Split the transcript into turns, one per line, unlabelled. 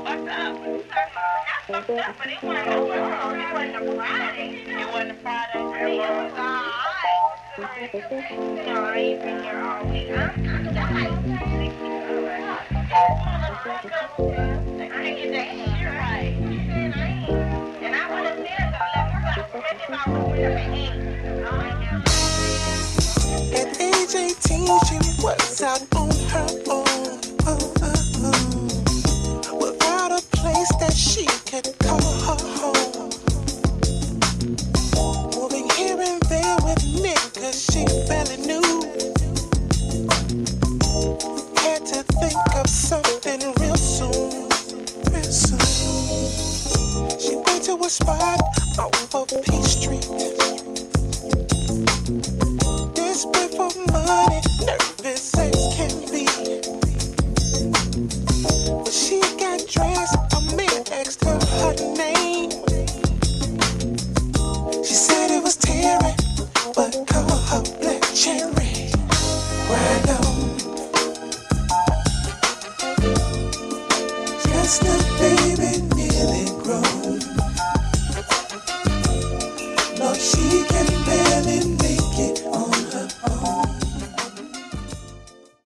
What's up? Not fucked up, but it wasn't no wrong. It wasn't a Friday. It wasn't a Friday for me. It was alright. You know, I ain't been here all week. I'm dying. I ain't get that shit right. And I would have said something. If I was really
at age 18, she was out on her own, without a place that she could call her home. Moving here and there with niggas she barely knew. Had to think of something real soon, real soon. She went to a spot off of Peachtree. Desperate for money, nervous as can be. When she got dressed, a man asked her name. She said it was Terry, but call her Black Cherry. Right on. Just a baby, nearly grown. No, she